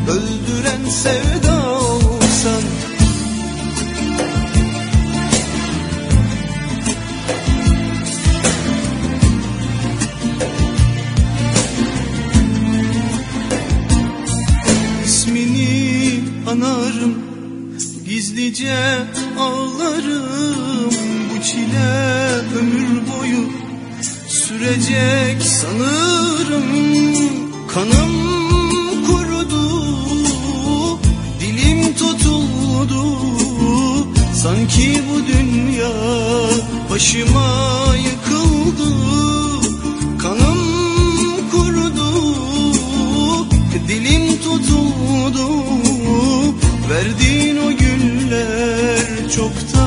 öldüren sevda olsan. İsmini anarım, gizlice ağlarım. Bu çile ömür boyu sürecek sanırım. Kanım kurudu, dilim tutuldu. Sanki bu dünya başıma yıkıldı. Kanım kurudu, dilim tutuldu. Verdiğin o güller çoktan